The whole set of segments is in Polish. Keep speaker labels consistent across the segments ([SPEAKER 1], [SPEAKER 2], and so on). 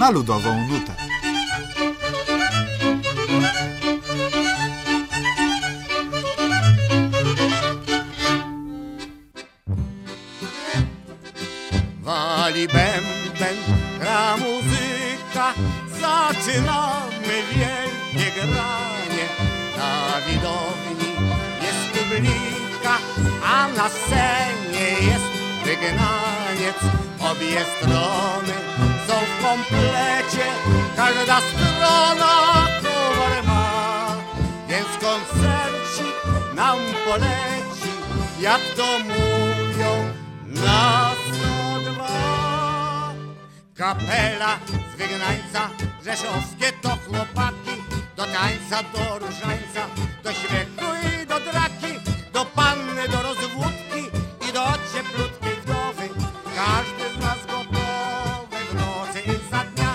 [SPEAKER 1] na ludową nutę.
[SPEAKER 2] Wali bęben, gra muzyka, zaczynamy wielkie granie. Na widowni jest publika, a na scenie jest wygnaniec. Obie strony są w komplecie, każda strona kolor ma. Więc koncercik nam poleci, jak to mówią na 102. Kapela z Wygnańca, rzeszowskie to chłopaki, do tańca, do różańca, do śmiechu i do draki, do panny, do rozwódki i do cieplutkiej wdowy. Każdy z nas gotowy w nocy i za dnia.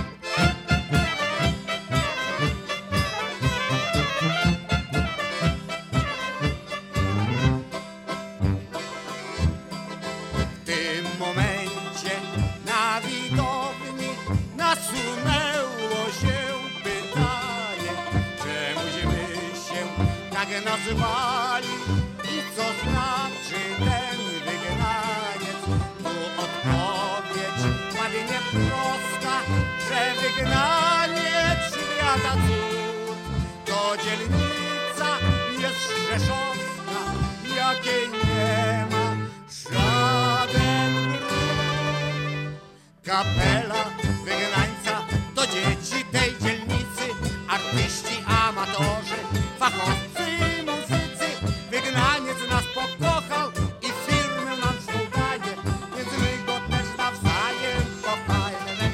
[SPEAKER 2] W tym momencie na widowni nasunęło się pytanie, czemuśmy się tak nazwali i co znaczy ten wygnaniec. Tu odpowiedź ładnie prosta, że wygnaniec świata cud to dzielnica jest rzeszowska, jakiej nie ma żaden gród. Kapela Wygnańca to dzieci tej dzielnicy, artyści, amatorzy, fachowcy i muzycy. Wygnaniec nas pokochał i firmę nam daje, więc my go też nawzajem kochajmy.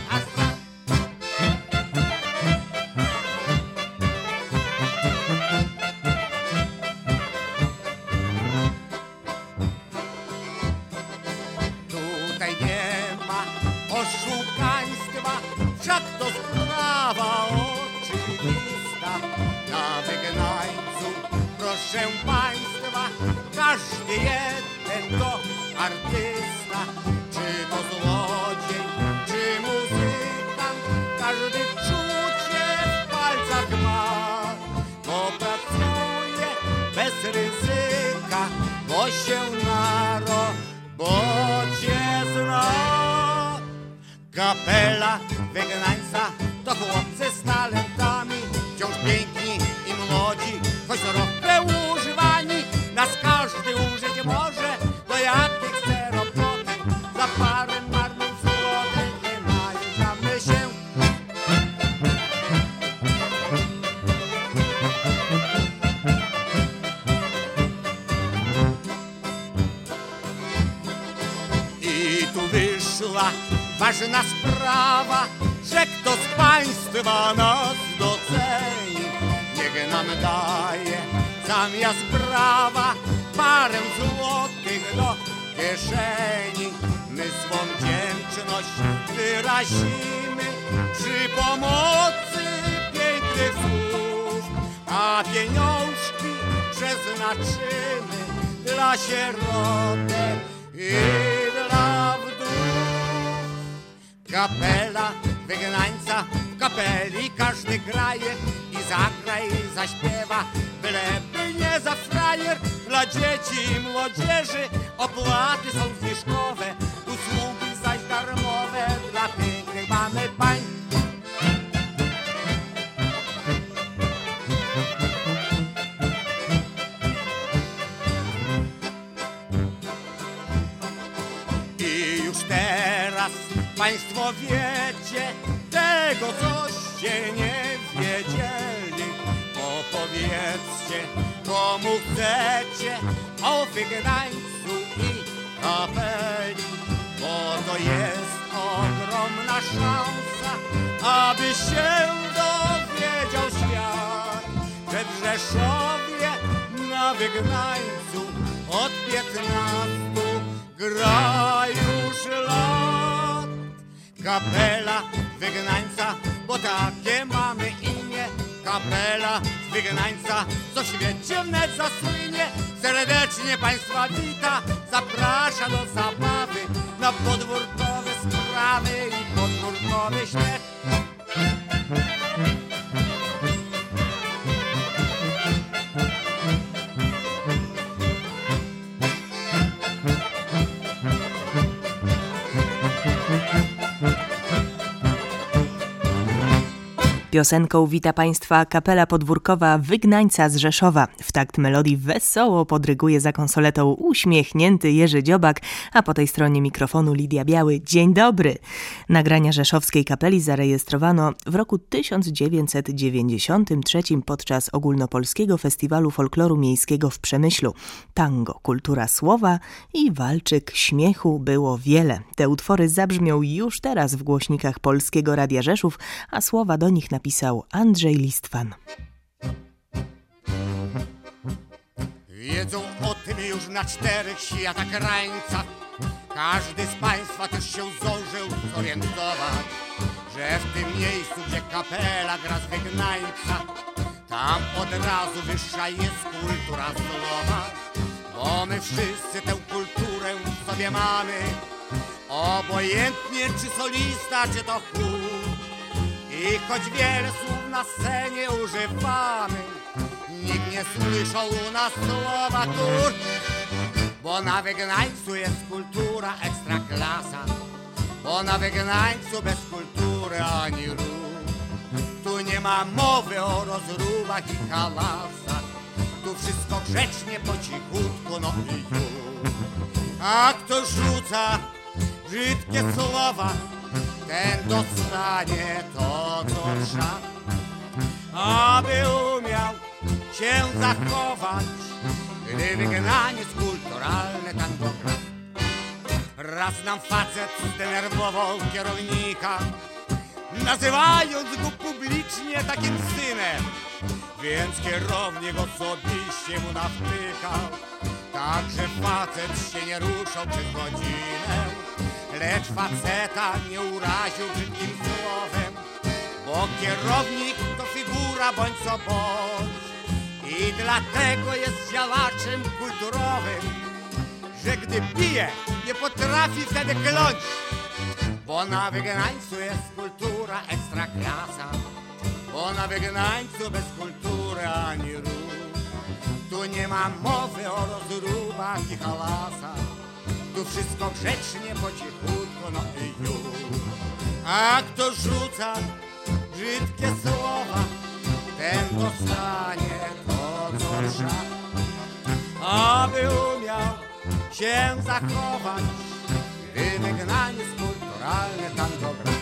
[SPEAKER 2] Tutaj nie ma oszukaństwa, wszak to sprawa oczywista. Na Wygnańcu, proszę państwa, każdy jeden to artysta. Czy to złodziej, czy muzykant, każdy czucie w palcach ma. Bo pracuje bez ryzyka, bo się na robocie zna. Kapela Wygnańca to chłopcy z talentami, wciąż piękni i młodzi, choć trochę używani. Nas każdy użyć może, do jakiej chce roboty. Za parę marnych złotych nie najeżdżamy się. I tu wyszła ważna sprawa, że kto z państwa nas doceni, niech nam daje zamiast prawa parę złotych do kieszeni. My swą wdzięczność wyrazimy przy pomocy pięknych słów, a pieniążki przeznaczymy dla sierotek i dla wdów. Kapela Wygnańca, w kapeli każdy graje i zagra i zaśpiewa, byleby nie za frajer. Dla dzieci i młodzieży opłaty są zniżkowe, usługi zaś darmowe dla pięknych mamy pań. I już teraz państwo wiecie tego, coście nie wiedzieli. Opowiedzcie, komu chcecie o Wygnańcu i kapeli, bo to jest ogromna szansa, aby się dowiedział świat, że w Rzeszowie na Wygnańcu od 15 gra już lat. Kapela Wygnańca, bo takie mamy imię. Kapela z Wygnańca, co świecie wnet zasłynie. Serdecznie państwa wita, zaprasza do zabawy na podwórkowe sprawy. trawy i podwórkowy śmiech.
[SPEAKER 1] Piosenką wita Państwa kapela podwórkowa Wygnańca z Rzeszowa. W takt melodii wesoło podryguje za konsoletą uśmiechnięty Jerzy Dziobak, a po tej stronie mikrofonu Lidia Biały. Dzień dobry! Nagrania rzeszowskiej kapeli zarejestrowano w roku 1993 podczas Ogólnopolskiego Festiwalu Folkloru Miejskiego w Przemyślu. Tango, kultura słowa i walczyk śmiechu było wiele. Te utwory zabrzmią już teraz w głośnikach Polskiego Radia Rzeszów, a słowa do nich napisał Andrzej Listwan.
[SPEAKER 2] Wiedzą o tym już na 4 światach krańcach. Każdy z Państwa też się zdążył zorientować, że w tym miejscu, gdzie kapela gra z Wygnańca, tam od razu wyższa jest kultura słowa. Bo my wszyscy tę kulturę w sobie mamy, obojętnie czy solista, czy to chór. I choć wiele słów na scenie używamy, nikt nie słyszał u nas słowa tur. Bo na Wygnańcu jest kultura ekstraklasa, bo na Wygnańcu bez kultury ani ruch. Tu nie ma mowy o rozrubach i halasach, tu wszystko grzecznie po cichutku, no i już. A kto rzuca brzydkie słowa, ten dostanie to, co trzeba, aby umiał się zachować, gdy wygnaniec kulturalny tango gra. Raz nam facet zdenerwował kierownika, nazywając go publicznie takim synem, więc kierownik osobiście mu nawtykał. Także facet się nie ruszał przez godzinę, lecz faceta nie uraził brzydkim słowem, bo kierownik to figura bądź co bądź i dlatego jest działaczem kulturowym, że gdy pije, nie potrafi wtedy kląć. Bo na Wygnańcu jest kultura ekstraklasa, bo na Wygnańcu bez kultury ani ruch. Tu nie ma mowy o rozrubach i halasach, tu wszystko grzecznie po cichutku, no i już. A kto rzuca brzydkie słowa, ten dostanie to, co trzeba, aby umiał się zachować, gdy wygnaniec kulturalny tango gra.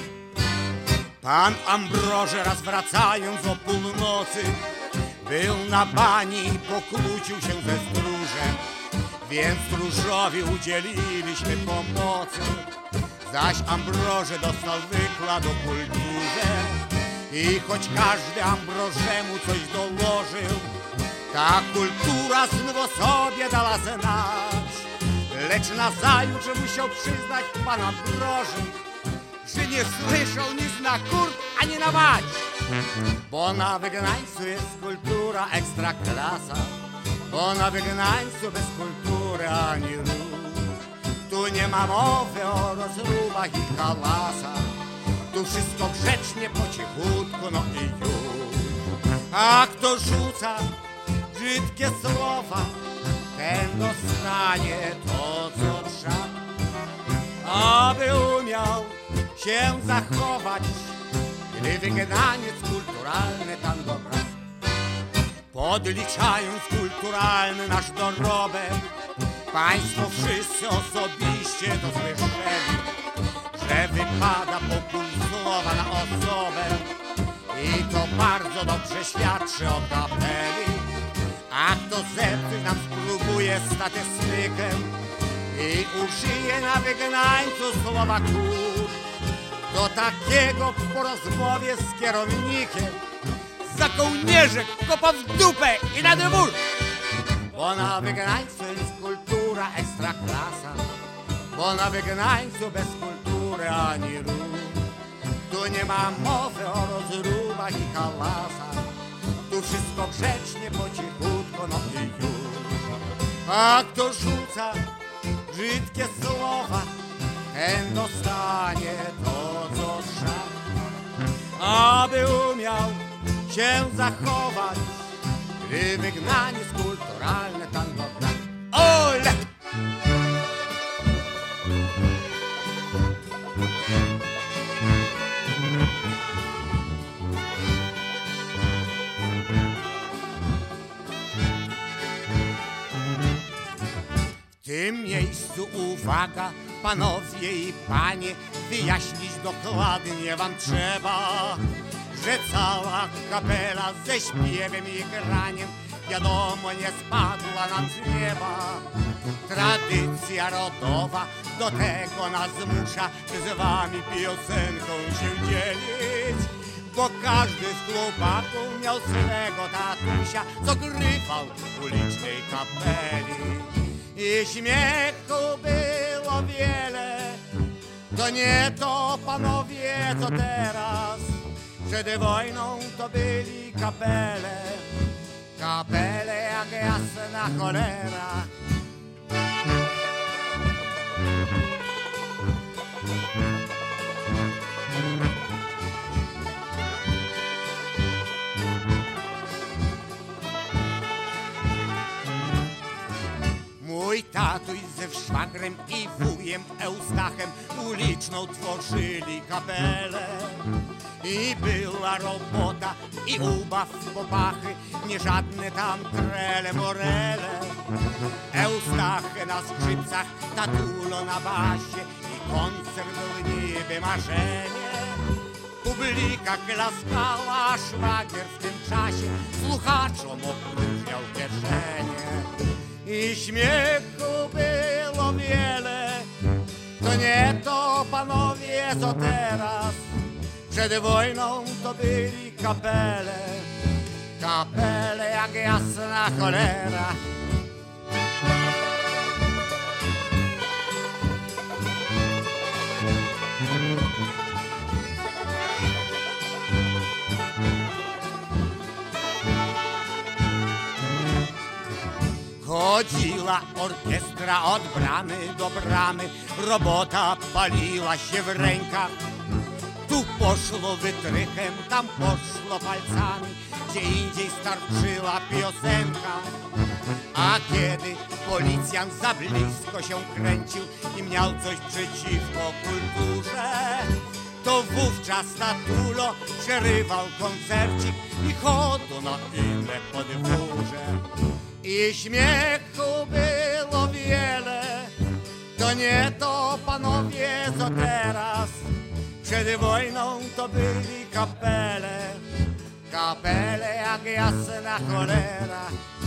[SPEAKER 2] Pan Ambroże raz wracając o północy był na bani i pokłócił się ze stróżem, więc stróżowi udzieliliśmy pomocy. Zaś Ambroże dostał wykład o kulturze i choć każdy Ambrożemu coś dołożył, ta kultura znów sobie dała znać. Lecz nazajutrz musiał przyznać pan Ambroży, że nie słyszał nic na kurt ani na mać. Bo na Wygnańcu jest kultura ekstraklasa, bo na Wygnańcu bez kultury ani ruch. Tu nie ma mowy o rozrubach i halasach, tu wszystko grzecznie po cichutku, no i już. A kto rzuca brzydkie słowa, ten dostanie to, co trzeba, aby umiał się zachować, gdy wygnaniec kulturalny tango gra. Podliczając kulturalny nasz dorobek, państwo wszyscy osobiście to słyszeli, że wypada po pół słowa na osobę i to bardzo dobrze świadczy o kapeli. A kto zepsuć nam spróbuje statystykę i użyje na Wygnańcu słowa kur, do takiego po rozmowie z kierownikiem za kołnierzek kopa w dupę i na dwór. Bo na Wygnańcu jest kultura ekstraklasa, bo na Wygnańcu bez kultury ani ruch. Tu nie ma mowy o rozrubach i halasach, tu wszystko grzecznie po cichutku, no i już. A kto rzuca brzydkie słowa, ten dostanie to, co trzeba, aby umiał się zachować, gdy wygnaniec kulturalne tango gra. Ole! W tym miejscu uwaga, panowie i panie, wyjaśnić dokładnie wam trzeba, że cała kapela ze śpiewem i graniem wiadomo nie spadła nam z nieba. Tradycja rodowa do tego nas zmusza, by z wami piosenką się dzielić, bo każdy z chłopaków miał swego tatusia, co grywał w ulicznej kapeli. I śmiechu było wiele, to nie to panowie co teraz. Przed wojną to byli kapele, kapele jak jasna cholera. Mój tatuś ze szwagrem i wujem Eustachem uliczną tworzyli kapelę. I była robota i ubaw popachy, nie żadne tam trele morele. Eustachy na skrzypcach, Tatulo na basie i koncert był niby marzenie. Publika klaskała, a szwagier w tym czasie słuchaczom opróżniał kieszenie. I śmiechu było wiele, to nie to panowie co teraz. Przed wojną to byli kapele, kapele jak jasna cholera. Chodziła orkiestra od bramy do bramy, robota paliła się w rękach. Tu poszło wytrychem, tam poszło palcami, gdzie indziej starczyła piosenka. A kiedy policjant za blisko się kręcił i miał coś przeciwko kulturze, to wówczas Tatulo przerywał koncercik i chodu na inne podwórze. I śmiechu było wiele, to nie to panowie co teraz. Przed wojną to byli kapele, kapele jak jasna cholera.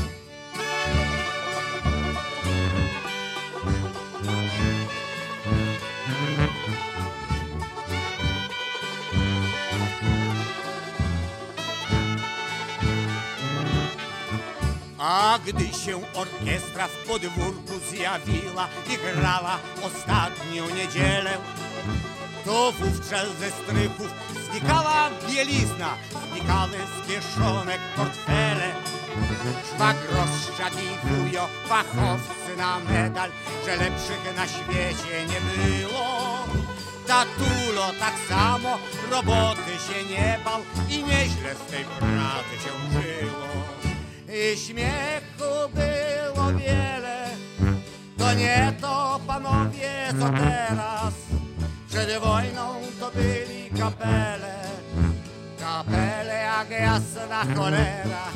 [SPEAKER 2] A gdy się orkiestra w podwórku zjawiła i grała ostatnią niedzielę, to wówczas ze strychów znikała bielizna, znikały z kieszonek portfele. Szwagroszczak i wujo, fachowcy na medal, że lepszych na świecie nie było. Tatulo tak samo, roboty się nie bał i nieźle z tej pracy się żyło. I śmiechu było wiele, to nie to panowie co teraz. Przed wojną to byli kapele, kapele jak jasna cholera.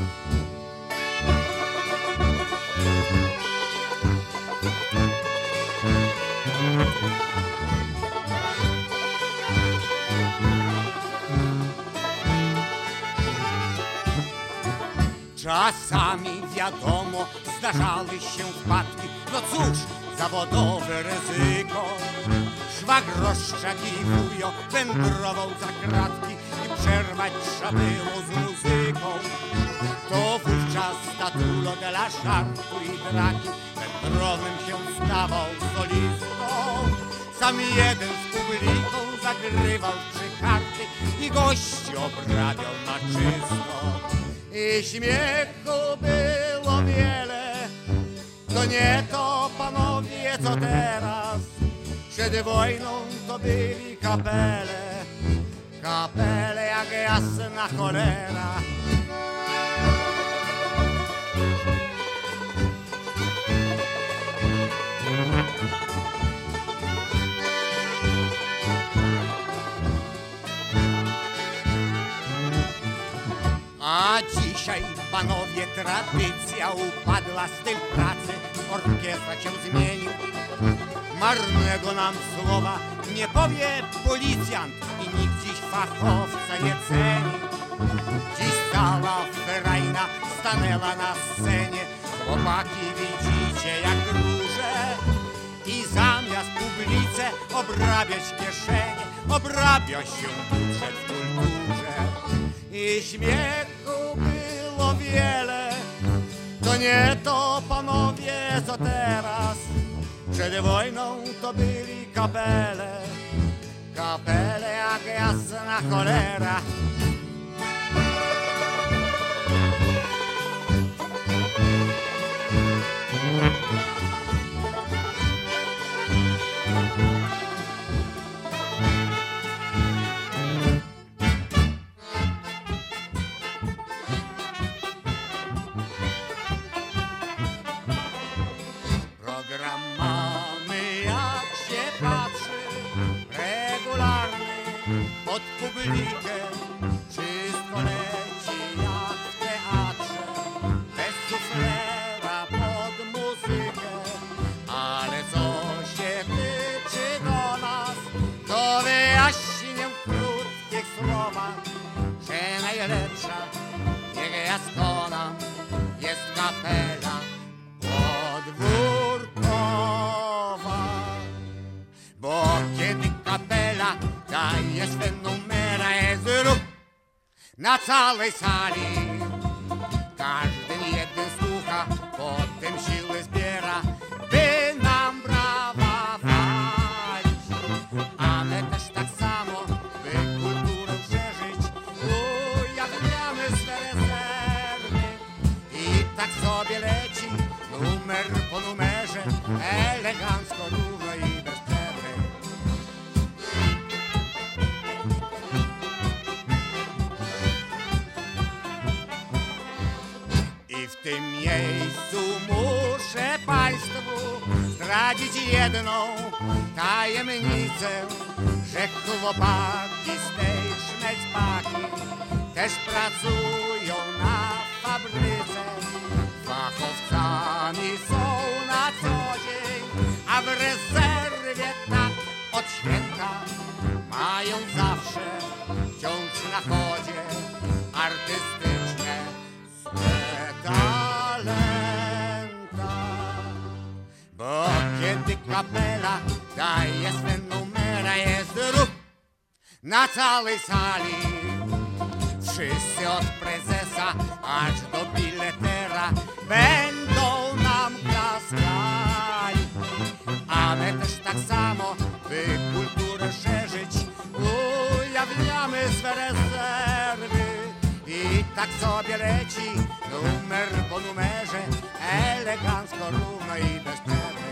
[SPEAKER 2] Czasami wiadomo zdarzały się wpadki, no cóż, zawodowe ryzyko. Szwagroszczak i wujo wędrował za kratki i przerwać trzeba było z muzyką. To wówczas Tatulo dla żartu i draki wędrownym się stawał solistą. Sam jeden z publiką zagrywał 3 karty i gości obrabiał na czysto. I śmiechu było wiele, to nie to panowie co teraz. Przed Przed wojną to byli kapele, kapele jak jasna cholera. A dzisiaj, panowie, tradycja upadła, styl pracy, orkiestra się zmienił. Marnego nam słowa nie powie policjant i nikt dziś fachowca nie ceni. Dziś cała ferajna stanęła na scenie, chłopaki widzicie jak róże. I zamiast publice obrabiać kieszenie, obrabia się budżet w kulturze. I śmiechu było wiele, to nie to, panowie, co teraz. Przed wojną to byli kapele, kapele jak jasna cholera. Program mamy, jak się patrzy, regularny pod publikę. Wszystko leci jak w teatrze, bez suflera pod muzykę. Ale co się tyczy do nas, to wyjaśnię w krótkich słowach, że najlepsza niech jaskona jest kapela podwórkowa. Bo kiedy kapela daje swe numera, jest ruch na całej sali. Każdy jeden słucha, potem siły zbiera, by nam brawa walić. Ale też tak samo, by kulturę szerzyć, ujawniamy swe rezerwy. I tak sobie leci numer po numerze, elegancko, równo i bez przerwy. I w tym miejscu muszę państwu zdradzić jedną tajemnicę, że chłopaki z tej szmelcpaki też pracują na fabryce. Fachowcami są na co dzień, a w rezerwie tak od święta mają zawsze wciąż na chodzie artystyczne swe talenta. Bo kiedy kapela daje swe numera, jest ruch na całej sali. Wszyscy od prezesa aż do biletera będą nam klaskali. Ale też tak samo, by kulturę szerzyć, ujawniamy swe rezerwy. I tak sobie leci numer po numerze, elegancko, równo i bez przerwy.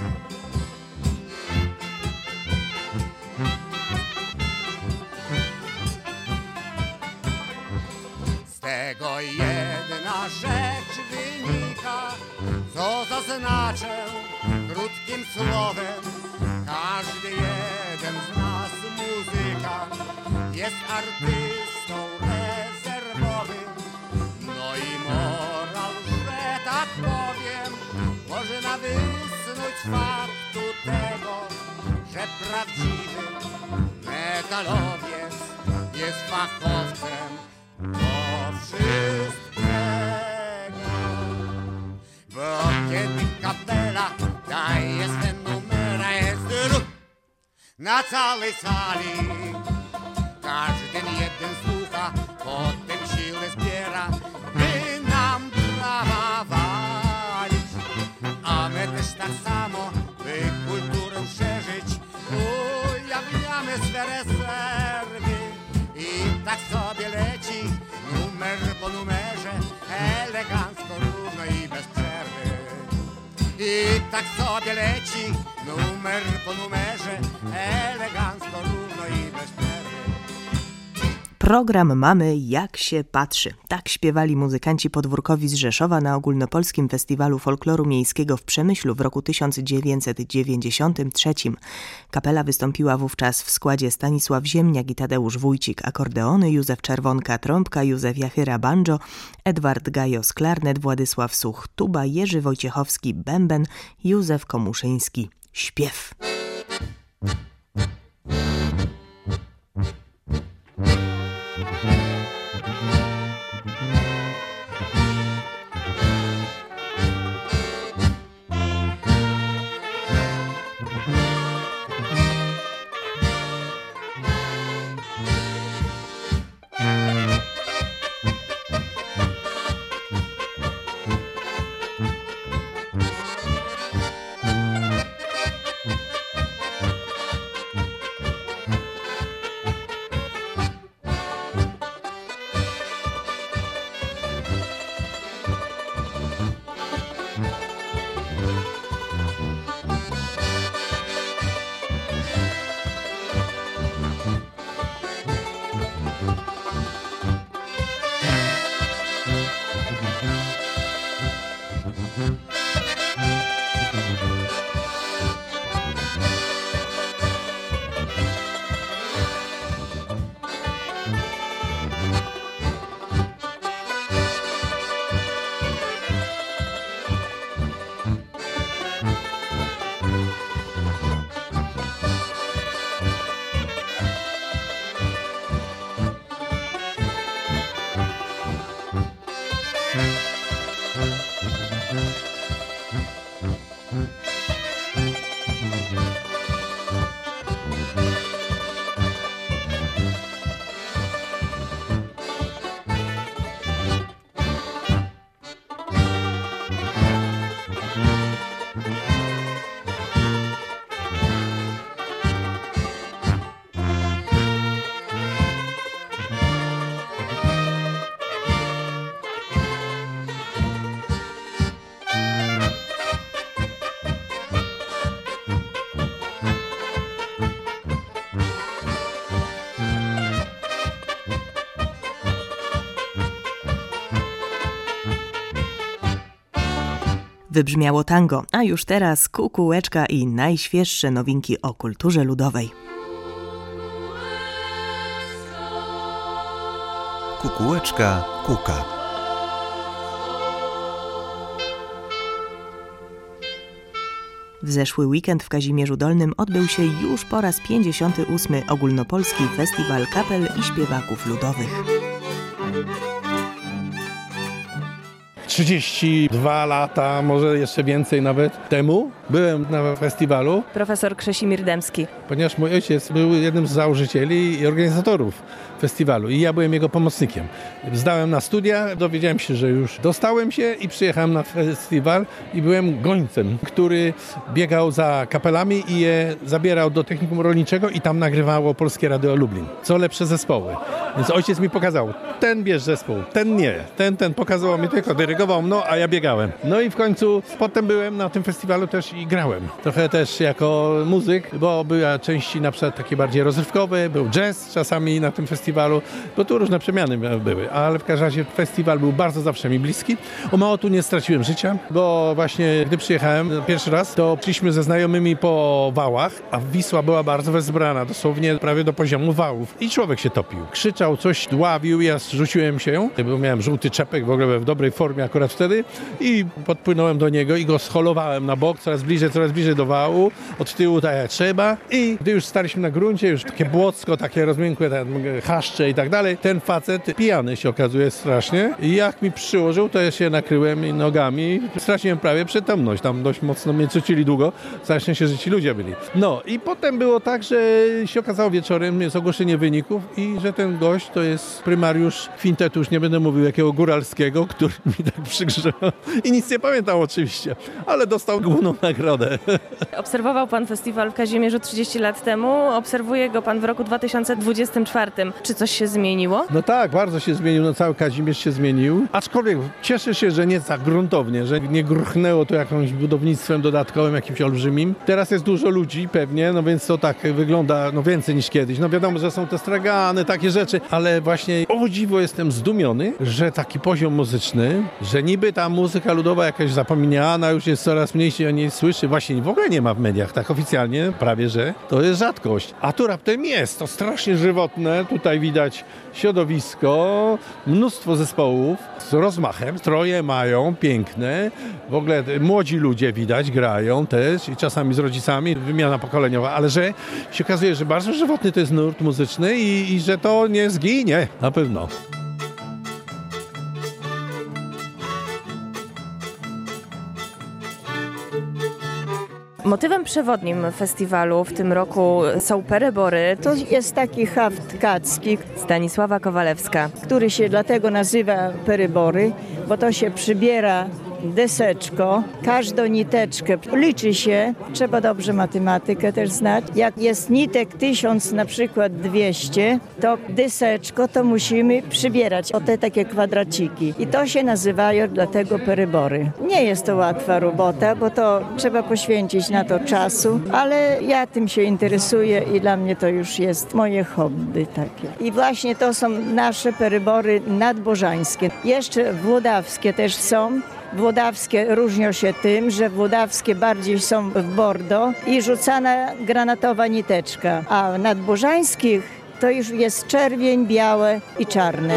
[SPEAKER 2] Z tego jedna rzecz wynika, co zaznaczę krótkim słowem. Każdy jeden z nas, muzykant, jest artystą rezerwowym. No i moral, że tak powiem, można wysnuć z faktu tego, że prawdziwy metalowiec jest fachowcem do wszystkiego. Bo kiedy kapela daje swe numera, jest ruch na całej sali. Każdy jeden słucha, potem siły zbiera, by nam brawa walić. A my też tak samo, by kulturę szerzyć, ujawniamy swe rezerwy. I tak sobie leci numer po numerze, elegancko, równo i bez przerwy. I tak sobie leci, numer po numerze, elegancko, równo i bez przerwy.
[SPEAKER 1] Program mamy jak się patrzy. Tak śpiewali muzykanci podwórkowi z Rzeszowa na Ogólnopolskim Festiwalu Folkloru Miejskiego w Przemyślu w roku 1993. Kapela wystąpiła wówczas w składzie Stanisław Ziemniak i Tadeusz Wójcik akordeony, Józef Czerwonka trąbka, Józef Jachyra banjo, Edward Gajos klarnet, Władysław Such tuba, Jerzy Wojciechowski bęben, Józef Komuszyński śpiew. Wybrzmiało tango, a już teraz kukułeczka i najświeższe nowinki o kulturze ludowej.
[SPEAKER 3] Kukułeczka kuka.
[SPEAKER 1] W zeszły weekend w Kazimierzu Dolnym odbył się już po raz 58. Ogólnopolski Festiwal Kapel i Śpiewaków Ludowych.
[SPEAKER 4] 32 lata, może jeszcze więcej nawet temu, byłem na festiwalu.
[SPEAKER 1] Profesor Krzesimir Dębski.
[SPEAKER 4] Ponieważ mój ojciec był jednym z założycieli i organizatorów festiwalu i ja byłem jego pomocnikiem. Zdałem na studia, dowiedziałem się, że już dostałem się i przyjechałem na festiwal i byłem gońcem, który biegał za kapelami i je zabierał do technikum rolniczego i tam nagrywało Polskie Radio Lublin. Co lepsze zespoły. Więc ojciec mi pokazał, ten bierz zespół, ten nie, ten pokazywał mi tylko, dyrygował mną, a ja biegałem. No i w końcu potem byłem na tym festiwalu też i grałem. Trochę też jako muzyk, bo były części na przykład takie bardziej rozrywkowe, był jazz czasami na tym festiwalu, bo tu różne przemiany były, ale w każdym razie festiwal był bardzo zawsze mi bliski. O mało tu nie straciłem życia, bo właśnie gdy przyjechałem pierwszy raz, to szliśmy ze znajomymi po wałach, a Wisła była bardzo wezbrana, dosłownie prawie do poziomu wałów i człowiek się topił. Krzyczał, coś dławił, ja rzuciłem się, bo miałem żółty czepek, w ogóle w dobrej formie akurat wtedy i podpłynąłem do niego i go scholowałem na bok, coraz bliżej do wału, od tyłu tak jak trzeba i gdy już staliśmy na gruncie, już takie błocko, takie rozmiękłe, chaszcze i tak dalej, ten facet pijany się okazuje strasznie i jak mi przyłożył, to ja się nakryłem nogami, straciłem prawie przytomność, tam dość mocno mnie cucili długo, strasznie się, że ci ludzie byli. No i potem było tak, że się okazało wieczorem, jest ogłoszenie wyników i że ten gość to jest prymariusz kwintetu, już nie będę mówił jakiego góralskiego, który mi przygrze. I nic nie pamiętam oczywiście, ale dostał główną nagrodę.
[SPEAKER 1] Obserwował pan festiwal w Kazimierzu 30 lat temu, obserwuje go pan w roku 2024. Czy coś się zmieniło?
[SPEAKER 4] No tak, bardzo się zmienił, no cały Kazimierz się zmienił. Aczkolwiek cieszę się, że nie tak gruntownie, że nie gruchnęło to jakimś budownictwem dodatkowym, jakimś olbrzymim. Teraz jest dużo ludzi pewnie, no więc to tak wygląda więcej niż kiedyś. No wiadomo, że są te stragany, takie rzeczy, ale właśnie o dziwo jestem zdumiony, że taki poziom muzyczny, że niby ta muzyka ludowa jakaś zapomniana już jest coraz mniej się o niej słyszy. Właśnie w ogóle nie ma w mediach, tak oficjalnie prawie, że to jest rzadkość. A tu raptem jest, to strasznie żywotne, tutaj widać środowisko, mnóstwo zespołów z rozmachem, stroje mają piękne, w ogóle młodzi ludzie widać, grają też i czasami z rodzicami, wymiana pokoleniowa, ale że się okazuje, że bardzo żywotny to jest nurt muzyczny i że to nie zginie, na pewno.
[SPEAKER 1] Motywem przewodnim festiwalu w tym roku są perybory.
[SPEAKER 5] To jest taki haft kacki,
[SPEAKER 1] Stanisława Kowalewska.
[SPEAKER 5] który się dlatego nazywa perybory, bo to się przybiera deseczko, każdą niteczkę liczy się, trzeba dobrze matematykę też znać. Jak jest nitek 1000, na przykład 200, to deseczko to musimy przybierać o te takie kwadraciki. I to się nazywają dlatego perybory. Nie jest to łatwa robota, bo to trzeba poświęcić na to czasu, ale ja tym się interesuję i dla mnie to już jest moje hobby takie. I właśnie to są nasze perybory nadbożańskie. Jeszcze włodawskie też są. Włodawskie różnią się tym, że włodawskie bardziej są w bordo i rzucana granatowa niteczka, a w nadbożańskich to już jest czerwień, białe i czarne.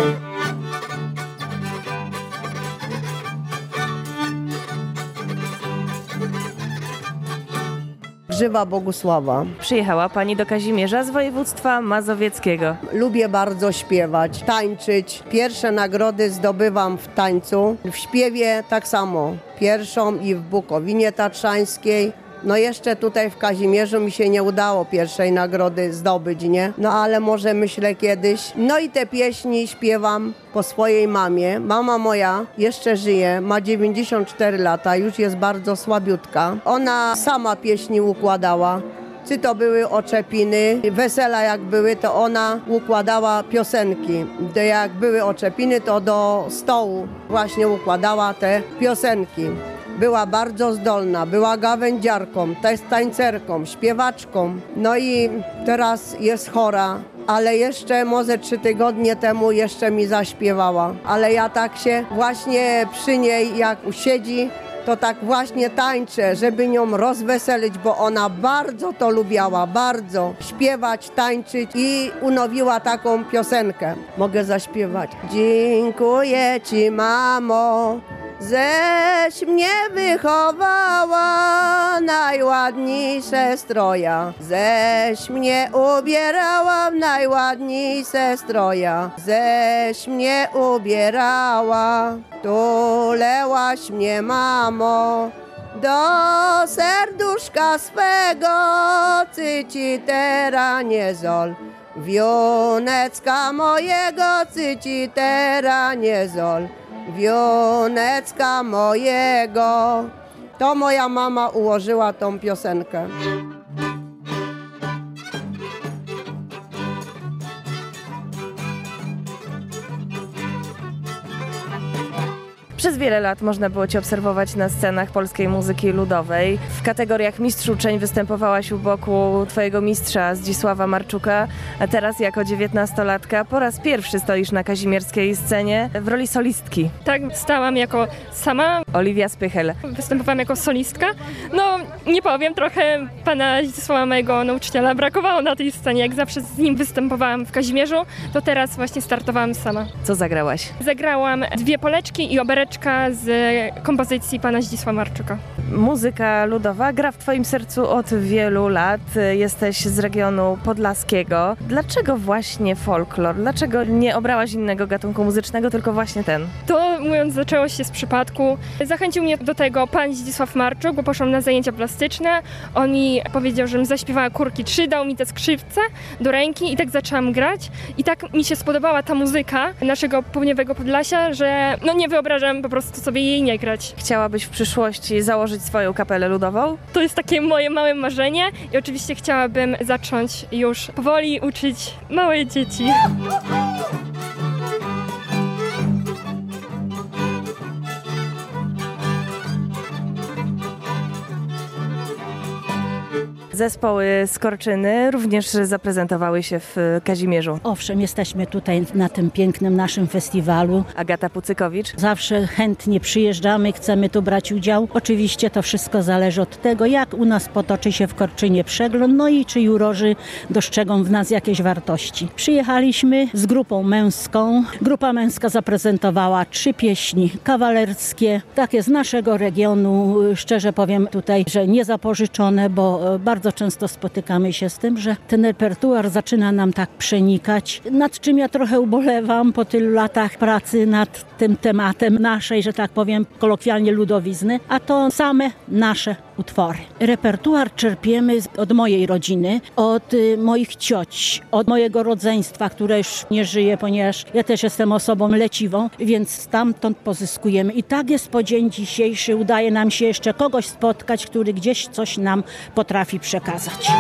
[SPEAKER 6] Grzywa Bogusława.
[SPEAKER 1] Przyjechała pani do Kazimierza z województwa mazowieckiego.
[SPEAKER 6] Lubię bardzo śpiewać, tańczyć. Pierwsze nagrody zdobywam w tańcu. W śpiewie tak samo. Pierwszą i w Bukowinie Tatrzańskiej. No jeszcze tutaj w Kazimierzu mi się nie udało pierwszej nagrody zdobyć, nie? No ale może myślę kiedyś. No i te pieśni śpiewam po swojej mamie. Mama moja jeszcze żyje, ma 94 lata, już jest bardzo słabiutka. Ona sama pieśni układała. Czy to były oczepiny, wesela jak były, to ona układała piosenki. Jak były oczepiny, to do stołu właśnie układała te piosenki. Była bardzo zdolna, była gawędziarką, tańcerką, śpiewaczką. No i teraz jest chora, ale jeszcze może 3 tygodnie temu jeszcze mi zaśpiewała. Ale ja tak się właśnie przy niej, jak usiedzi, to tak właśnie tańczę, żeby nią rozweselić, bo ona bardzo to lubiała, bardzo śpiewać, tańczyć i unowiła taką piosenkę. Mogę zaśpiewać. Dziękuję Ci, mamo, ześ mnie wychowała, najładniejsze stroja. Ześ mnie ubierała w najładniejsze stroja. Ześ mnie ubierała, tulełaś mnie, mamo, do serduszka swego, Ty ci teraz nie zol. Wionecka mojego, Ty ci teraz nie zol. Wionecka mojego. To moja mama ułożyła tą piosenkę.
[SPEAKER 1] Przez wiele lat można było Cię obserwować na scenach polskiej muzyki ludowej. W kategoriach mistrz uczeń występowałaś u boku Twojego mistrza Zdzisława Marczuka, a teraz jako 19-latka po raz pierwszy stoisz na kazimierskiej scenie w roli solistki.
[SPEAKER 7] Tak, stałam jako sama.
[SPEAKER 1] Oliwia Spychel.
[SPEAKER 7] Występowałam jako solistka. No, nie powiem, trochę pana Zdzisława, mojego nauczyciela, brakowało na tej scenie. Jak zawsze z nim występowałam w Kazimierzu, to teraz właśnie startowałam sama.
[SPEAKER 1] Co zagrałaś?
[SPEAKER 7] Zagrałam 2 poleczki i obereczka z kompozycji pana Zdzisława Marczuka.
[SPEAKER 1] Muzyka ludowa gra w Twoim sercu od wielu lat. Jesteś z regionu podlaskiego. Dlaczego właśnie folklor? Dlaczego nie obrałaś innego gatunku muzycznego, tylko właśnie ten?
[SPEAKER 7] To mówiąc, zaczęło się z przypadku. Zachęcił mnie do tego pan Zdzisław Marczuk, bo poszłam na zajęcia plastyczne. On mi powiedział, żebym zaśpiewała Kurki 3, dał mi te skrzypce do ręki i tak zaczęłam grać. I tak mi się spodobała ta muzyka naszego południowego Podlasia, że nie wyobrażam po prostu sobie jej nie grać.
[SPEAKER 1] Chciałabyś w przyszłości założyć swoją kapelę ludową?
[SPEAKER 7] To jest takie moje małe marzenie i oczywiście chciałabym zacząć już powoli uczyć małe dzieci.
[SPEAKER 1] Zespoły z Korczyny również zaprezentowały się w Kazimierzu.
[SPEAKER 8] Owszem, jesteśmy tutaj na tym pięknym naszym festiwalu.
[SPEAKER 1] Agata Pucykowicz.
[SPEAKER 8] Zawsze chętnie przyjeżdżamy, chcemy tu brać udział. Oczywiście to wszystko zależy od tego, jak u nas potoczy się w Korczynie przegląd, no i czy jurorzy dostrzegą w nas jakieś wartości. Przyjechaliśmy z grupą męską. Grupa męska zaprezentowała 3 pieśni kawalerskie, takie z naszego regionu. Szczerze powiem tutaj, że nie zapożyczone, bo bardzo często spotykamy się z tym, że ten repertuar zaczyna nam tak przenikać, nad czym ja trochę ubolewam po tylu latach pracy nad tym tematem naszej, że tak powiem, kolokwialnie ludowizny, a to same nasze utwory. Repertuar czerpiemy od mojej rodziny, od moich cioć, od mojego rodzeństwa, które już nie żyje, ponieważ ja też jestem osobą leciwą, więc stamtąd pozyskujemy. I tak jest po dzień dzisiejszy. Udaje nam się jeszcze kogoś spotkać, który gdzieś coś nam potrafi przekazać.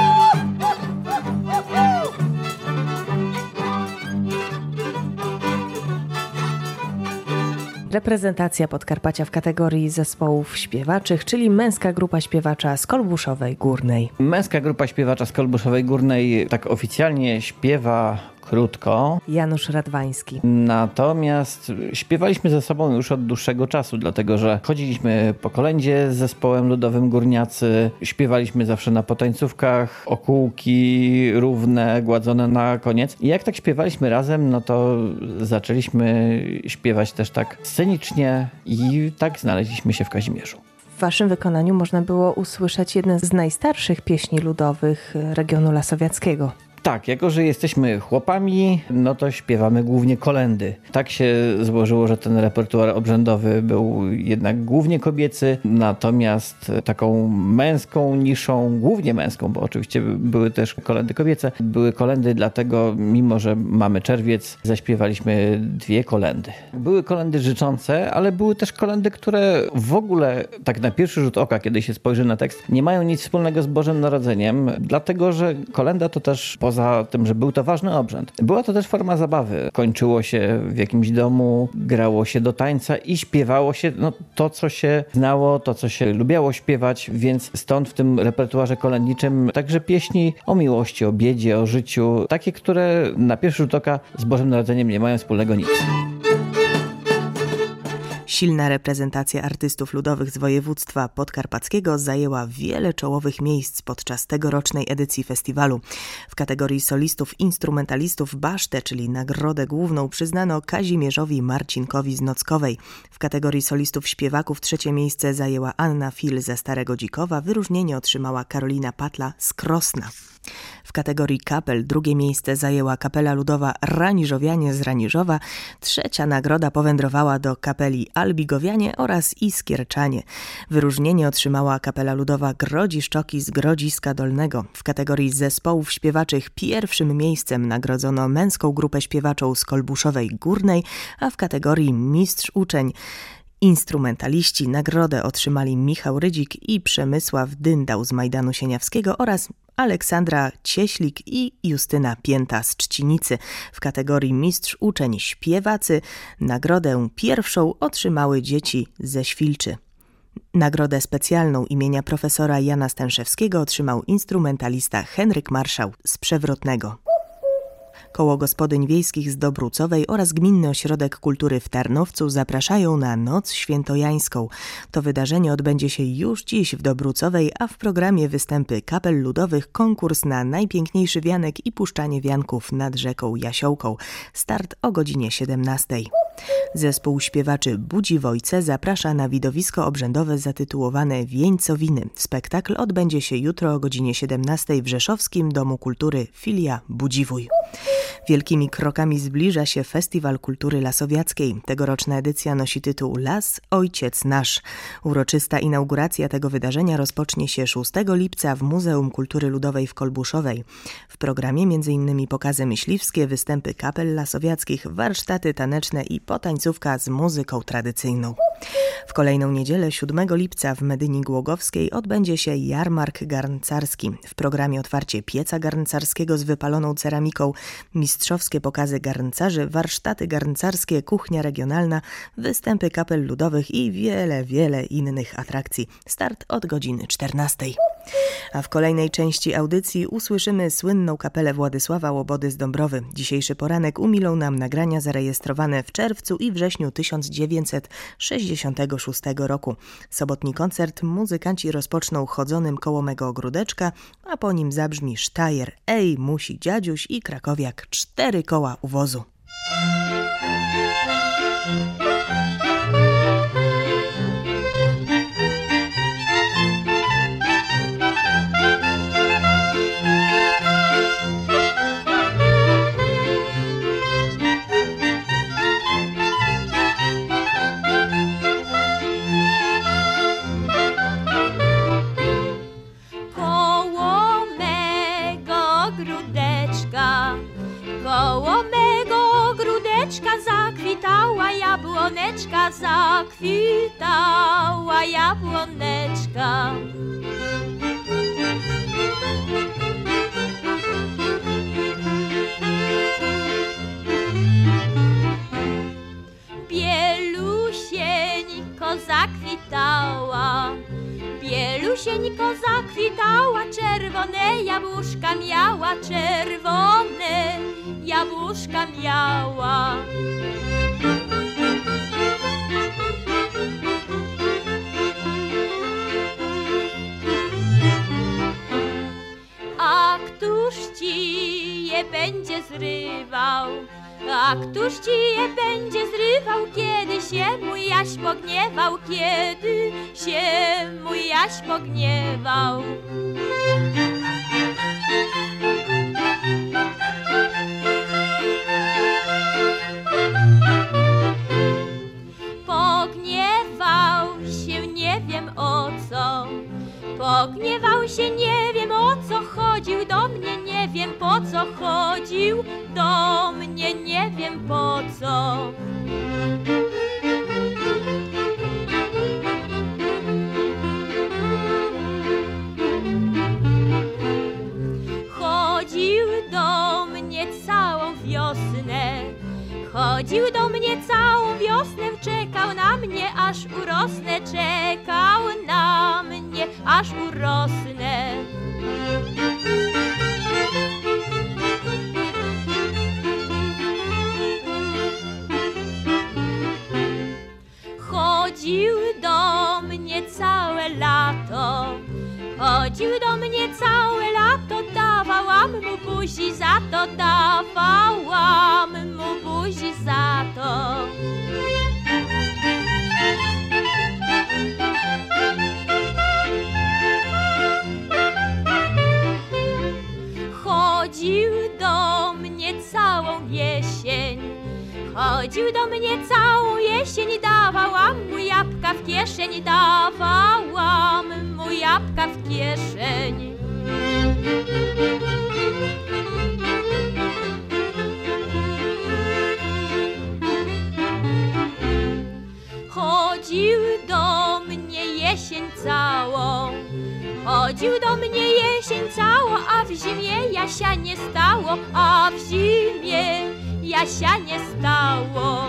[SPEAKER 1] Reprezentacja Podkarpacia w kategorii zespołów śpiewaczych, czyli męska grupa śpiewacza z Kolbuszowej Górnej.
[SPEAKER 9] Męska grupa śpiewacza z Kolbuszowej Górnej tak oficjalnie śpiewa krótko.
[SPEAKER 1] Janusz Radwański.
[SPEAKER 9] Natomiast śpiewaliśmy ze sobą już od dłuższego czasu, dlatego że chodziliśmy po kolędzie z zespołem ludowym Górniacy, śpiewaliśmy zawsze na potańcówkach, okółki równe, gładzone na koniec. I jak tak śpiewaliśmy razem, no to zaczęliśmy śpiewać też tak scenicznie i tak znaleźliśmy się w Kazimierzu.
[SPEAKER 1] W waszym wykonaniu można było usłyszeć jedne z najstarszych pieśni ludowych regionu lasowiackiego.
[SPEAKER 9] Tak, jako że jesteśmy chłopami, no to śpiewamy głównie kolędy. Tak się złożyło, że ten repertuar obrzędowy był jednak głównie kobiecy, natomiast taką męską niszą, głównie męską, bo oczywiście były też kolendy kobiece, były kolendy, dlatego mimo, że mamy czerwiec, zaśpiewaliśmy 2 kolendy. Były kolendy życzące, ale były też kolendy, które w ogóle tak na pierwszy rzut oka, kiedy się spojrzy na tekst, nie mają nic wspólnego z Bożym Narodzeniem, dlatego że kolenda to też poza tym, że był to ważny obrzęd. Była to też forma zabawy. Kończyło się w jakimś domu, grało się do tańca i śpiewało się to, co się znało, to, co się lubiało śpiewać, więc stąd w tym repertuarze kolędniczym także pieśni o miłości, o biedzie, o życiu, takie, które na pierwszy rzut oka z Bożym Narodzeniem nie mają wspólnego nic.
[SPEAKER 1] Silna reprezentacja artystów ludowych z województwa podkarpackiego zajęła wiele czołowych miejsc podczas tegorocznej edycji festiwalu. W kategorii solistów instrumentalistów Basztę, czyli nagrodę główną, przyznano Kazimierzowi Marcinkowi z Nockowej. W kategorii solistów śpiewaków 3. miejsce zajęła Anna Fil ze Starego Dzikowa, wyróżnienie otrzymała Karolina Patla z Krosna. W kategorii kapel 2. miejsce zajęła kapela ludowa Raniżowianie z Raniżowa, 3. nagroda powędrowała do kapeli Albigowianie oraz Iskierczanie. Wyróżnienie otrzymała kapela ludowa Grodziszczoki z Grodziska Dolnego. W kategorii zespołów śpiewaczych 1. miejscem nagrodzono męską grupę śpiewaczą z Kolbuszowej Górnej, a w kategorii mistrz uczeń instrumentaliści nagrodę otrzymali Michał Rydzik i Przemysław Dyndał z Majdanu Sieniawskiego oraz Aleksandra Cieślik i Justyna Pięta z Trzcinicy. W kategorii mistrz uczeń śpiewacy nagrodę 1. otrzymały dzieci ze Świlczy. Nagrodę specjalną imienia profesora Jana Stęszewskiego otrzymał instrumentalista Henryk Marszał z Przewrotnego. Koło Gospodyń Wiejskich z Dobrucowej oraz Gminny Ośrodek Kultury w Tarnowcu zapraszają na Noc Świętojańską. To wydarzenie odbędzie się już dziś w Dobrucowej, a w programie występy kapel ludowych, konkurs na najpiękniejszy wianek i puszczanie wianków nad rzeką Jasiołką. Start o godzinie 17. Zespół śpiewaczy Budziwojce zaprasza na widowisko obrzędowe zatytułowane Wieńcowiny. Spektakl odbędzie się jutro o godzinie 17 w Rzeszowskim Domu Kultury filia Budziwój. Wielkimi krokami zbliża się Festiwal Kultury Lasowiackiej. Tegoroczna edycja nosi tytuł Las – Ojciec Nasz. Uroczysta inauguracja tego wydarzenia rozpocznie się 6 lipca w Muzeum Kultury Ludowej w Kolbuszowej. W programie m.in. pokazy myśliwskie, występy kapel lasowiackich, warsztaty taneczne i potańcówka z muzyką tradycyjną. W kolejną niedzielę 7 lipca w Medyni Głogowskiej odbędzie się jarmark garncarski. W programie otwarcie pieca garncarskiego z wypaloną ceramiką, mistrzowskie pokazy garncarzy, warsztaty garncarskie, kuchnia regionalna, występy kapel ludowych i wiele innych atrakcji. Start od godziny 14. A w kolejnej części audycji usłyszymy słynną kapelę Władysława Łobody z Dąbrowy. Dzisiejszy poranek umilą nam nagrania zarejestrowane w czerwcu i wrześniu 1966 roku. Sobotni koncert muzykanci rozpoczną chodzonym koło mego ogródeczka, a po nim zabrzmi sztajer Ej, musi dziadziuś i krakowiak 4 koła u wozu.
[SPEAKER 10] Zakwitała jabłoneczka. Bielusieńko zakwitała, bielusieńko zakwitała, czerwone jabłuszka miała, czerwone jabłuszka miała. A któż ci je będzie zrywał? A któż ci je będzie zrywał, kiedy się mój Jaś pogniewał, kiedy się mój Jaś pogniewał? Pogniewał się nie wiem o co, pogniewał się nie wiem o co, chodził do mnie nie wiem po co, chodził do mnie nie wiem po co. Chodził do mnie całą wiosnę, chodził do mnie całą wiosnę, czekał na mnie aż urosnę, czekał na mnie aż urosnę. Chodził do mnie całe lato, chodził do mnie całe lato, dawałam mu buzi za to, dawałam mu buzi za to. Chodził do mnie całą jesień, chodził do mnie całą jesień, dawałam mu jabłka w kieszeń, dawałam mu jabłka w kieszeń. Chodził do mnie jesień całą, chodził do mnie jesień całą, a w zimie Jasia nie stało, a w zimie Jasia nie stało.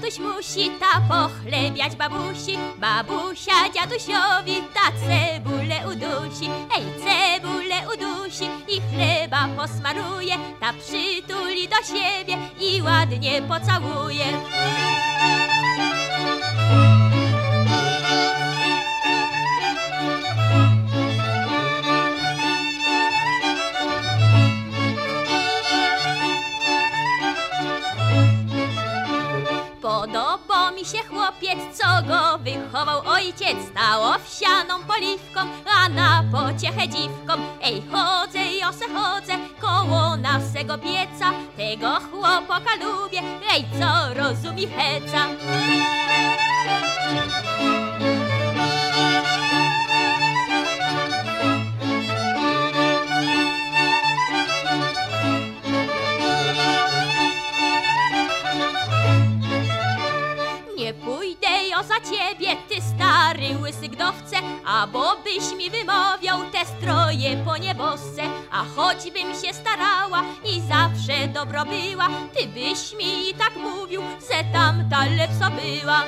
[SPEAKER 10] dziaduś musi ta pochlebiać babusi, babusia dziadusiowi ta cebulę udusi. Ej, cebulę udusi i chleba posmaruje, ta przytuli do siebie i ładnie pocałuje. Podoba mi się chłopiec, co go wychował ojciec. Stał owsianą poliwką, a na pociechę dziwką. Ej, chodzę, jose chodzę koło nasego pieca. Tego chłopaka lubię, ej, co rozumie heca. Nie pójdę jo za ciebie, ty stary łysy gdowce, a bo byś mi wymawiał te stroje po niebosce. A choćbym się starała i zawsze dobro była, ty byś mi i tak mówił, że tamta lepsza była.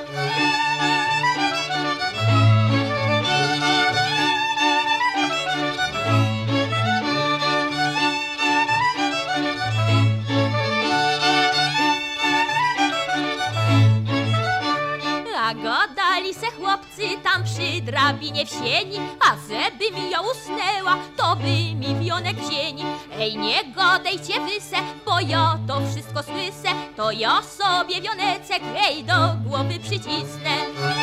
[SPEAKER 10] Gadali se chłopcy tam przy drabinie w sieni, a żeby mi ją usnęła, to by mi wionek wzięli. Ej, nie godejcie wyse, bo ja to wszystko słysę, to ja sobie wionecek, ej, do głowy przycisnę.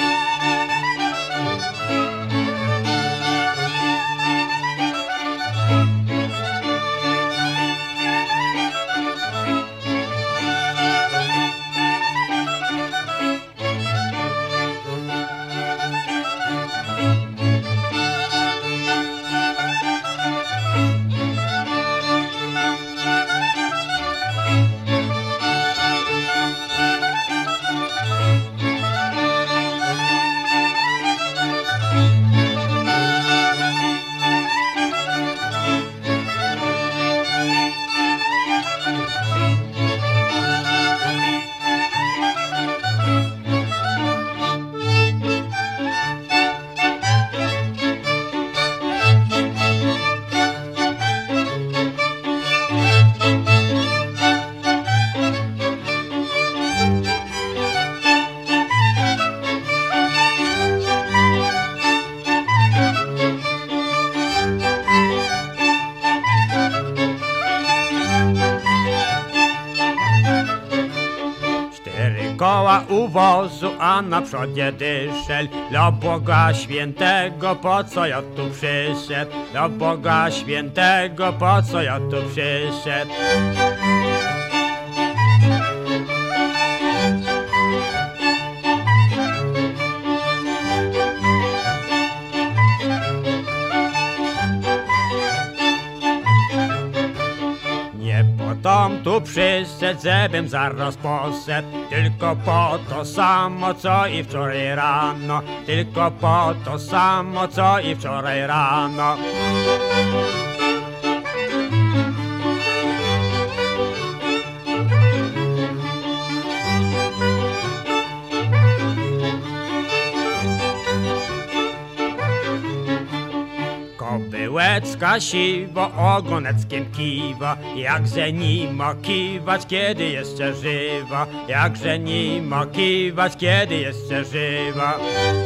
[SPEAKER 2] Koła u wozu, a na przodzie dyszel. Dla Boga Świętego, po co ja tu przyszedł? Dla Boga Świętego, po co ja tu przyszedł? Tom tu przyszedł, żebym zaraz poszedł, tylko po to samo, co i wczoraj rano, tylko po to samo, co i wczoraj rano. Kobyłeczka siwo ogoneckiem kiwa, jakże nie ma kiwać, kiedy jeszcze żywa, jakże nie ma kiwać, kiedy jeszcze żywa.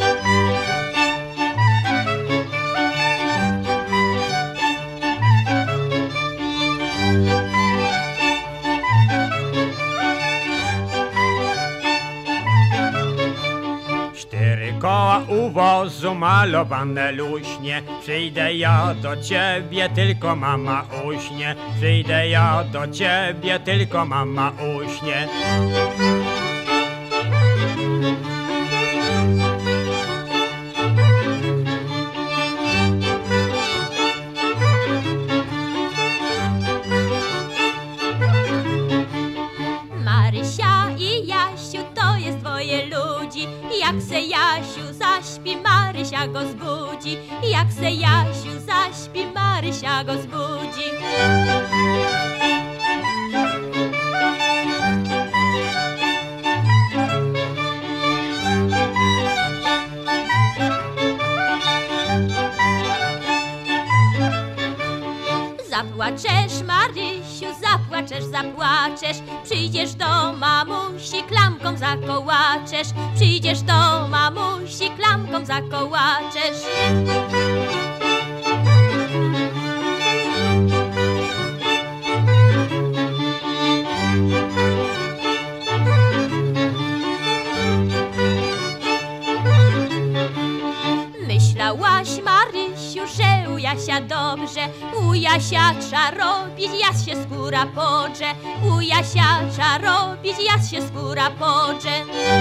[SPEAKER 2] Koła u wozu malowane luśnie, przyjdę ja do ciebie, tylko mama uśnie, przyjdę ja do ciebie, tylko mama uśnie.
[SPEAKER 10] Marysia i Jasiu, to jest dwoje ludzi. Jak se Jasiu zaśpi, Marysia go zbudzi. Jak se Jasiu zaśpi, Marysia go zbudzi. zapłaczesz, zapłaczesz. Przyjdziesz do mamusi, klamką zakołaczesz. Przyjdziesz do mamusi, klamką zakołaczesz. Myślałaś, Marysiu, że u Jasia dobrze, u Jasia trza robić, Jas się skóra podrze. U Jasia trza robić, Jas się skóra podrze.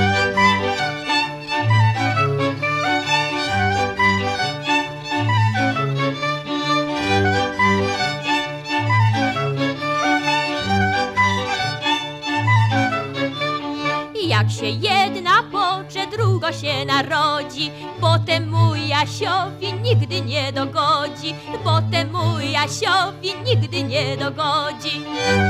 [SPEAKER 10] Jak się jedna pocze, drugo się narodzi, potem mój Jasiowi nigdy nie dogodzi, potem mój Jasiowi nigdy nie dogodzi.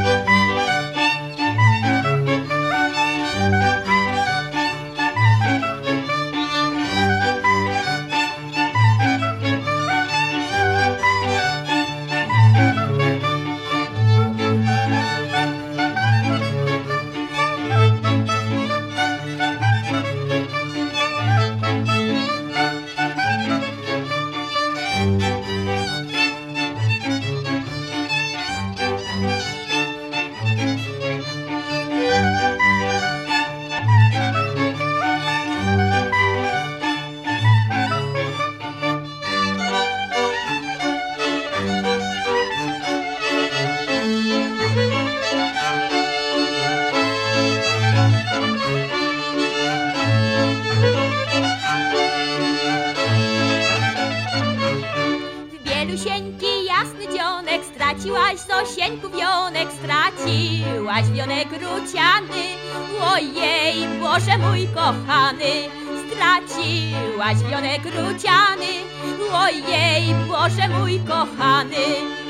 [SPEAKER 10] Straciłaś Zosieńku wionek, straciłaś wionek ruciany. Ojej, Boże mój kochany, straciłaś wionek ruciany. Ojej, Boże mój kochany.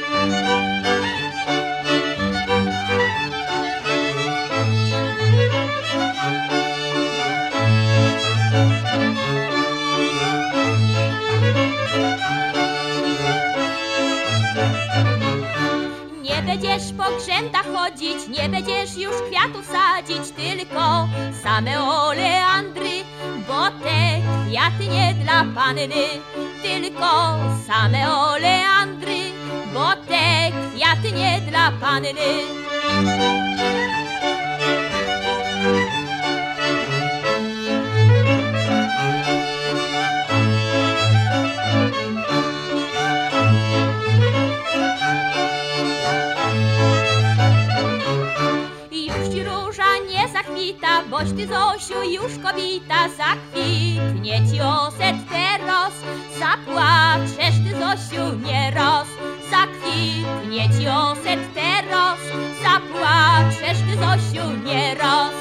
[SPEAKER 10] Nie będziesz po grzętach chodzić, nie będziesz już kwiatów sadzić, tylko same oleandry, bo te kwiaty nie dla panny. Tylko same oleandry, bo te kwiaty nie dla panny. Boś ty, Zosiu, już kobita, zakwitnie ci oset teraz. Zapłaczesz ty, Zosiu, nieraz, zakwitnie ci oset teraz. Zapłaczesz ty, Zosiu, nieraz.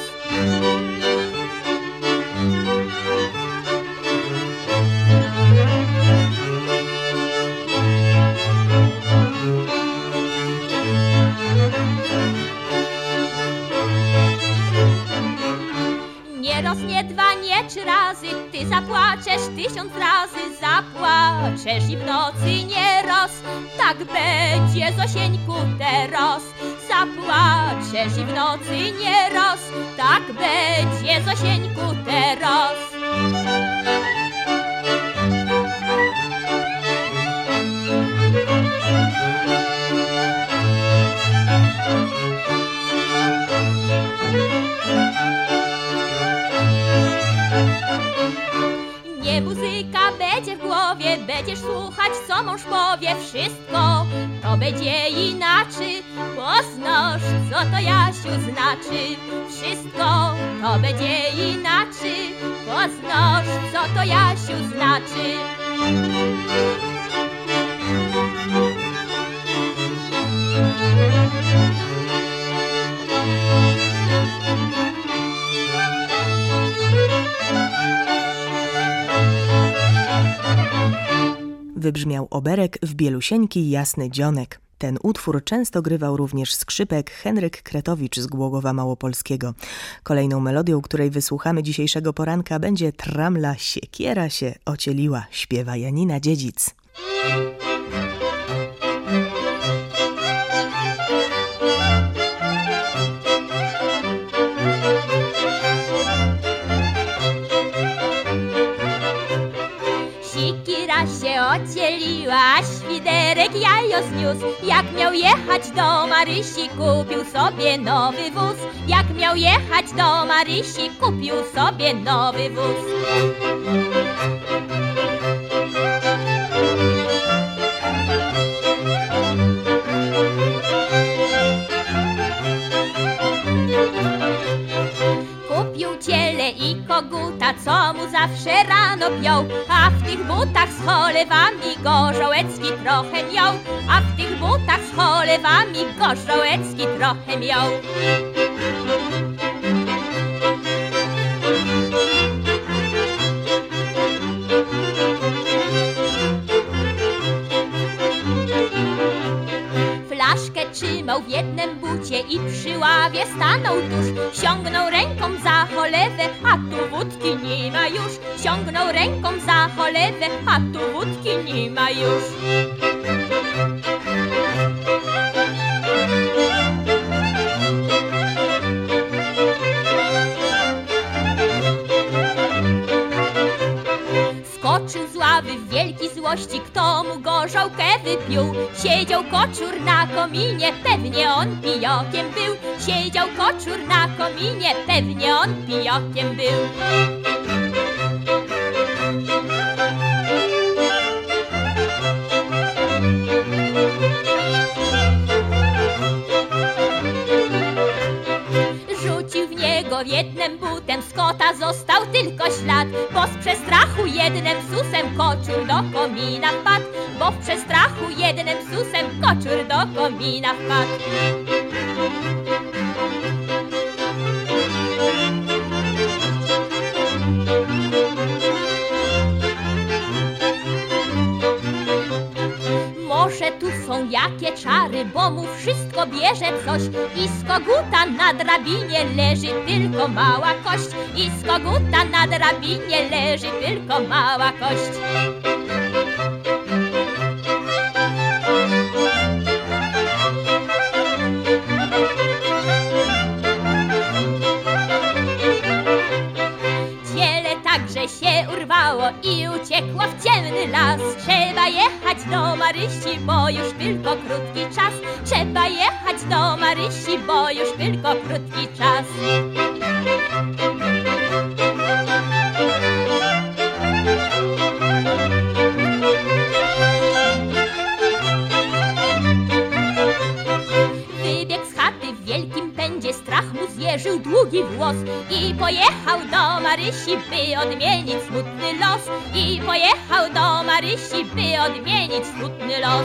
[SPEAKER 10] Nie raz, nie dwa, nie trzy razy, ty zapłaczesz 1000 razy, zapłaczesz i w nocy nieraz. Tak będzie, Zosieńku, teraz. Zapłaczesz i w nocy nieraz, tak będzie, Zosieńku, teraz. Nie muzyka będzie w głowie, będziesz słuchać, co mąż powie. Wszystko to będzie inaczej, poznasz, co to, Jasiu, znaczy. Wszystko to będzie inaczej, poznasz, co to, Jasiu, znaczy.
[SPEAKER 1] Wybrzmiał oberek w Bielusieńki jasny dzionek. Ten utwór często grywał również skrzypek Henryk Kretowicz z Głogowa Małopolskiego. Kolejną melodią, której wysłuchamy dzisiejszego poranka, będzie Tramla siekiera się ocieliła, śpiewa Janina Dziedzic.
[SPEAKER 10] pocieliła, a świderek jajo zniósł. Jak miał jechać do Marysi, kupił sobie nowy wóz. Jak miał jechać do Marysi, kupił sobie nowy wóz. Kupił ciele i koguta, co mu zawsze rano piął, a w tych butach z cholewami Gorzołecki trochę miał, a w tych butach z cholewami Gorzołecki trochę miał. Flaszkę trzymał w jednym bucie i przy ławie stanął tuż. Siągnął ręką za cholewę, a tu wódki nie ma już. Siągnął ręką za cholewę, a tu wódki nie ma już. Skoczył z ławy w wielkiej złości, kto mu gorzałkę wypił. Siedział koczur na kominie, pewnie on pijokiem był. Siedział koczur na kominie, pewnie on pijokiem był. Rzucił w niego jednym butem, z kota został tylko ślad. Bo z przestrachu jednym susem koczur do komina wpadł. Bo w przestrachu jednym susem koczur do komina wpadł. Może tu są jakie czary, bo mu wszystko bierze coś. I z koguta na drabinie leży tylko mała kość. I z koguta na drabinie leży tylko mała kość. Także się urwało i uciekło w ciemny las. Trzeba jechać do Marysi, bo już tylko krótki czas. Trzeba jechać do Marysi, bo już tylko krótki czas. Wybiegł z chaty w wielkim pędzie, strach mu zjeżył długi włos. I pojechał do Marysi, by odmienić smutny los. I pojechał do Marysi, by odmienić smutny los.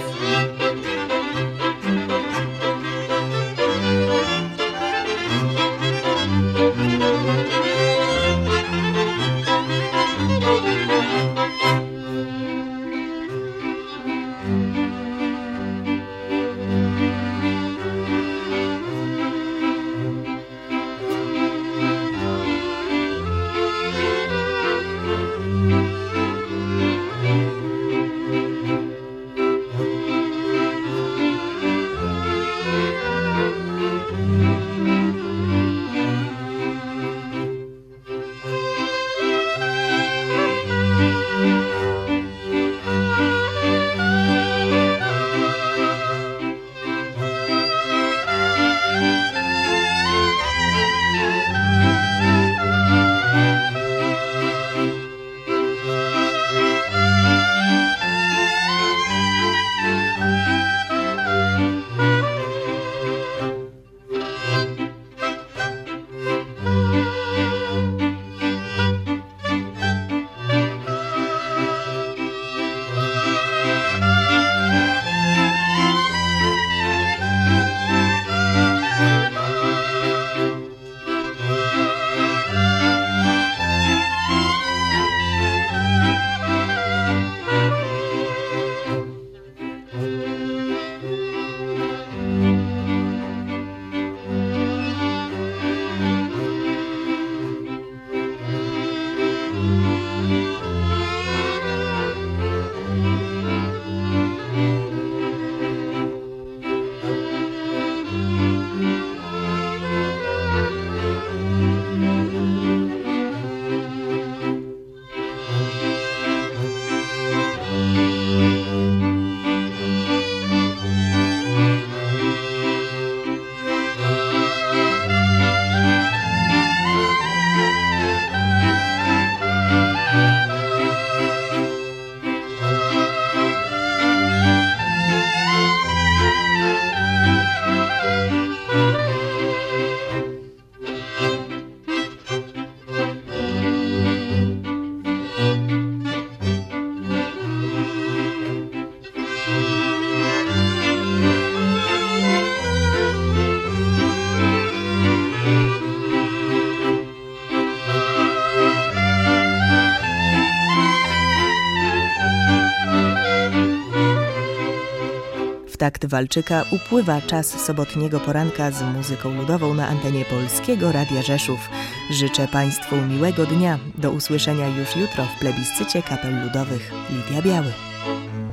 [SPEAKER 1] takt walczyka upływa czas sobotniego poranka z muzyką ludową na antenie Polskiego Radia Rzeszów. Życzę Państwu miłego dnia. Do usłyszenia już jutro w plebiscycie kapel ludowych. Lidia Biały.